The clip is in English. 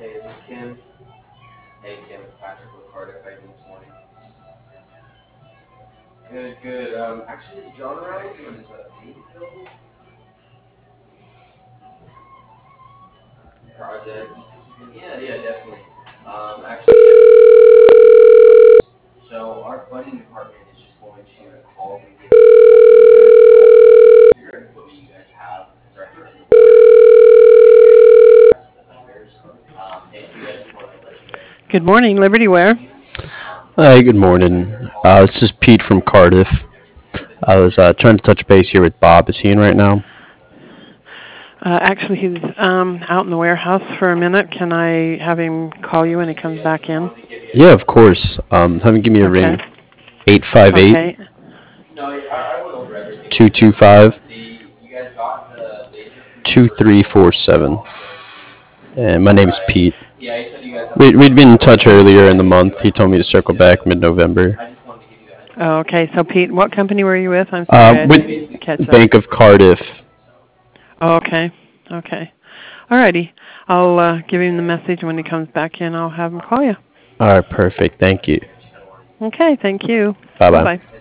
Hey, is this Kim? Hey, Kim, it's Patrick with Cardiff. How you doing this morning? Good, good. Actually, is John around? Or is Pete available? Project. Yeah, yeah, definitely. Actually, so our funding department is just going to call and get your input what you guys have because our head of the rest of the vendors. Hey, so yeah, just wanted to let you guys Good morning, Liberty Ware. know. Hi, good morning. This is Pete from Cardiff. I was trying to touch base here with Bob. Is he in right now? Actually, he's out in the warehouse for a minute. Can I have him call you when he comes back in? Yeah, of course. Have him give me a Okay. ring. 858 Okay. No, I went over everything with him. 225 You guys got the laser printer for the 2347. And my name is right? Pete. Yeah, he said you guys have a We'd been in project touch going earlier in the and you month. He guys told me to wanted me circle back to. mid November. I just wanted to give you a heads up. Oh, okay. So, Pete, what company were you with? I'm sorry, I didn't catch With that. Bank of Cardiff. Oh, okay. Okay. Alrighty. I'll give him the message when he comes back in. I'll have him call you. All right, perfect. Thank you. Okay. Thank you. Bye Bye bye. bye.